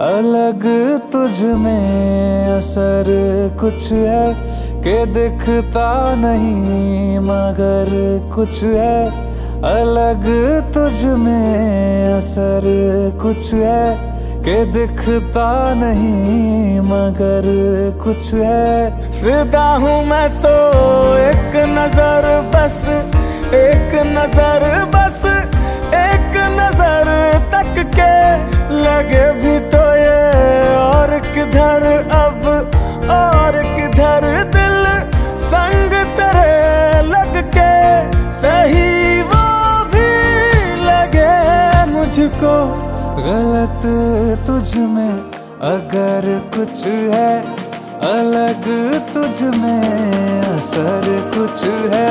अलग तुझ में असर कुछ है कि दिखता नहीं मगर कुछ है। अलग तुझ में असर कुछ है कि दिखता नहीं मगर कुछ है। फिदा हूँ मैं तो एक नजर बस, एक नजर बस, एक नजर तक के लगे भी तो ये और किधर अब और किधर दिल संग तेरे लग के सही वो भी लगे मुझको। गलत तुझ में अगर कुछ है, अलग तुझ में असर कुछ है।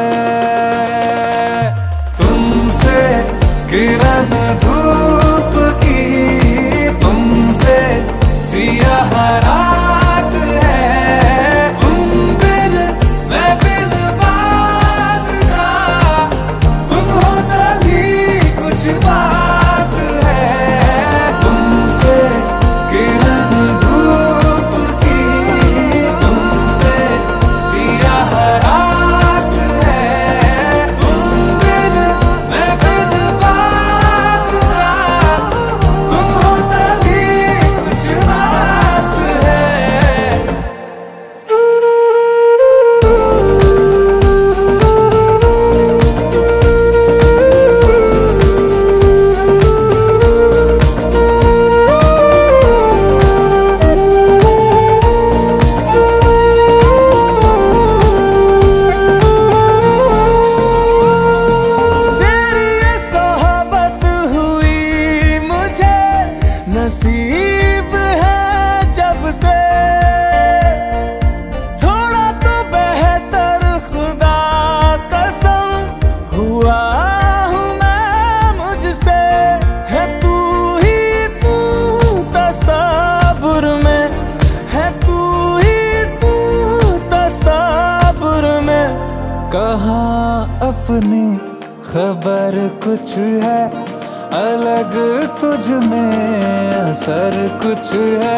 तुमसे किरण धूप की, तुमसे सियाह रात है। तुम बिन मैं बिन बात का, तुम हो तभी कुछ बात है। तुमसे किरण धूप की, तुमसे सियाह रात है। तुम बिन मैं बिन बात का, तुम हो तभी कुछ बात है। नसीब है जब से थोड़ा तो बेहतर, खुदा कसम हुआ हूँ मैं मुझसे। है तू ही तू तसव्वुर में, है तू ही तू तसव्वुर में। कहाँ अपनी खबर कुछ है, अलग तुझ में असर कुछ है।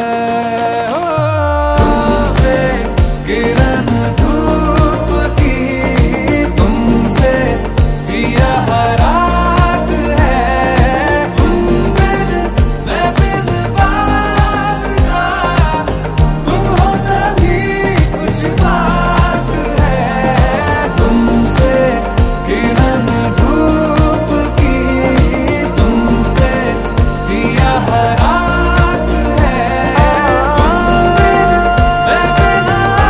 तुमसे किरण धूप की, तुमसे सियाह रात है। तुम बिन मैं बिन बात का, तुम हो तभी कुछ बात है। तुमसे किरण धूप की, तुमसे सियाह रात है। तुम बिन मैं बिन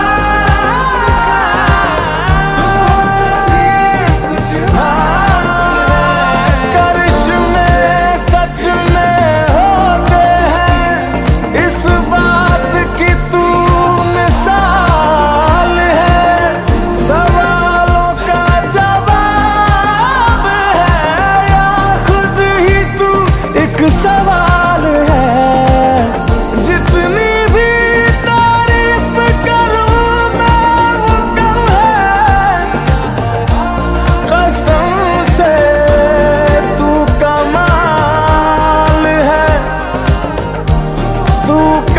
बात का, तुम हो तभी कुछ बात है। करिश्मे सच में होते हैं, इस बात की तू मिसाल है। सवालों का जवाब है या खुद ही तू एक सवाल है। जितनी भी तारीफ करूं मैं वो कम है। कसम से तू कमाल है, तू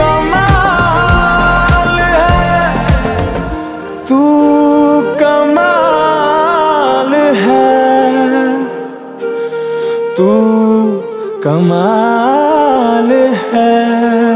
कमाल है, तू कमाल है, तू कमाल है।